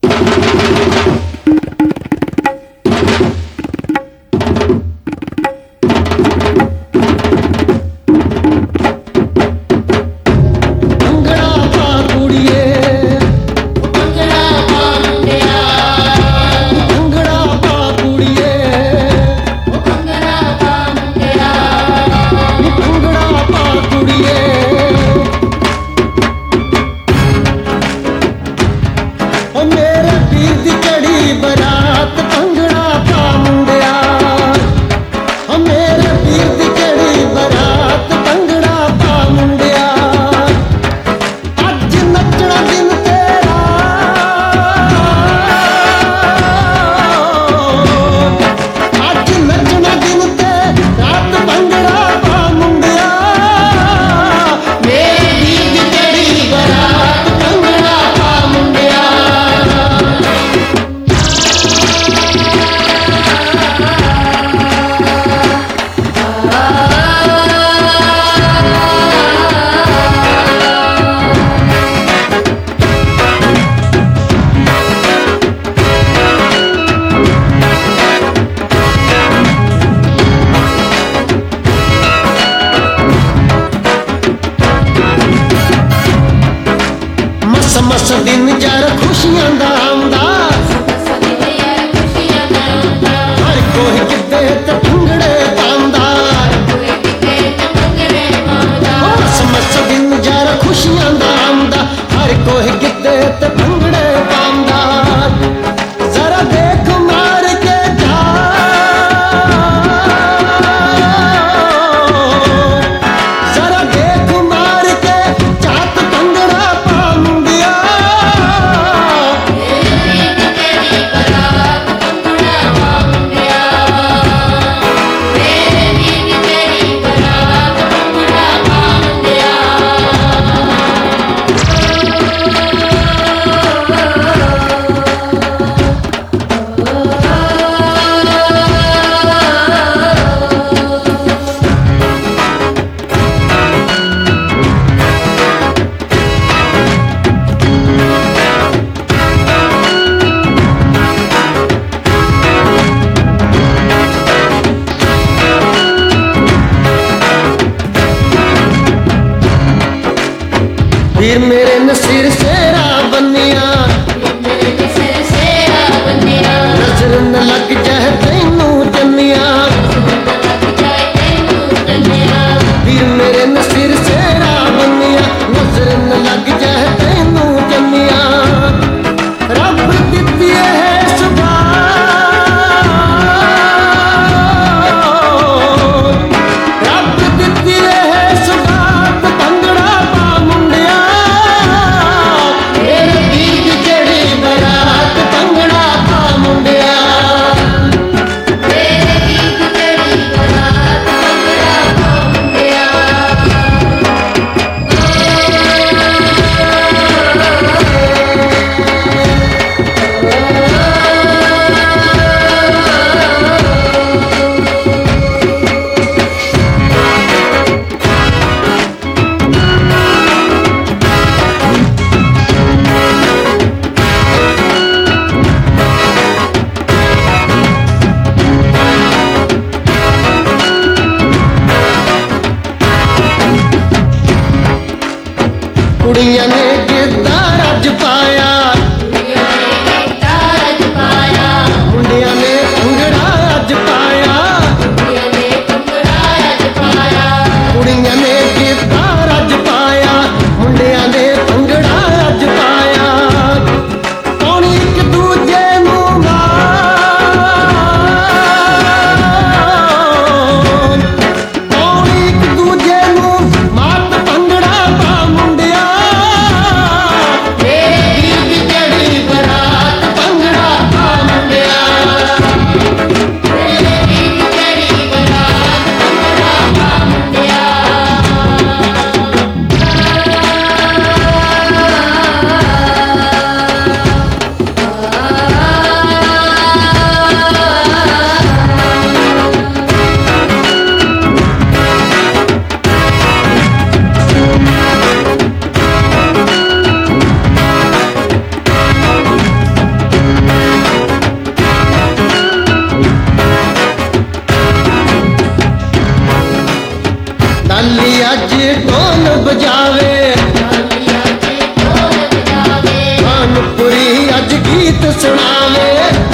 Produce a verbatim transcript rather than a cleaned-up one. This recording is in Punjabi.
ਮਸ ਦਿਨ ਯਾਰ ਖੁਸ਼ੀਆਂ ਦਾ ਆਉਂਦਾ, ਹਰ ਕੋਈ ਕਿਤੇ ਤੇ ਭੰਗੜੇ ਪਾਉਂਦਾ। ਮਸ ਮਸ ਦਿਨ ਯਾਰ ਖੁਸ਼ੀਆਂ ਦਾ ਆਉਂਦਾ, ਹਰ ਕੋਈ ਕਿਤੇ ਤੇ ਭੰਗੜੇ ਪਾਉਂਦਾ। ਜ਼ਰਾ ਦੇਖ ਮਾਰ ਕੇ ਜਾ, ਜ਼ਰਾ ਦੇਖ ਮਾਰ ਕੇ ਚਾਤ ਭੰਗੜਾ ਪਾ ਮੁੰਡਿਆ। ਵੀਰ ਮੇਰੇ ਨੇ ਸਿਰ ਸੇਰਾ ਬੰਨਿਆ, ਨਜ਼ਰ ਨ ਲੱਗ ਜਾਏ ਤੈਨੂੰ ਜੰਮਿਆ। ਵੀਰ ਮੇਰੇ ਨੇ ਸਿਰ ਸੇਰਾ ਬੰਨਿਆ, ਨਜ਼ਰ ਨ ਲੱਗ ਜਾਏ ਤੈਨੂੰ ਜੰਮਿਆ। ਰੱਬ ਦਿੱਤੀ ਹੈ ਸੁਭਾਅ, ਰੱਬ ਦਿੱਤੀ ਹੈ ਸੁਭਾਅ, ਭੰਗੜਾ ਪਾ ਮੁੰਡਿਆ। ਮੇਰੇ ਵੀਰ ਦੀ ਜਿਹੜੀ ਬਰਾਤ, ਭੰਗੜਾ ਪਾ ਮੁੰਡਿਆ। ਮੇਰੇ ਵੀਰ ਦੀ ਜਿਹੜੀ ਬਰਾਤ, ਭੰਗੜਾ ਪਾ ਮੁੰਡਿਆ। ਕੁੜੀਆਂ ਨੇ ਗਿੱਧਾ ਰੱਜ ਪਾਇਆ, ਮੁੰਡਿਆਂ ਨੇ ਭੰਗੜਾ ਅੱਜ ਪਾਇਆ। ਕੁੜੀਆਂ ਨੇ ਗਿੱਧਾ ਰੱਜ ਪਾਇਆ, ਮੁੰਡਿਆਂ ਨੇ ਭੰਗੜਾ ਅੱਜ ਪਾਇਆ। ਪਾਉਣੀ ਇੱਕ ਦੂਜੇ ਨੂੰ ਮਾਰ, ਪਾਉਣੀ ਇੱਕ ਦੂਜੇ ਨੂੰ ਮਾਤ, ਭੰਗੜਾ ਪਾ ਮੁੰਡਿਆ। ਮੇਰੇ ਵੀਰ ਦੀ ਜਿਹੜੀ ਬਜਾਵੇ ਭਾਨਪੁਰੀ ਅੱਜ ਗੀਤ ਸੁਣਾਵੇ।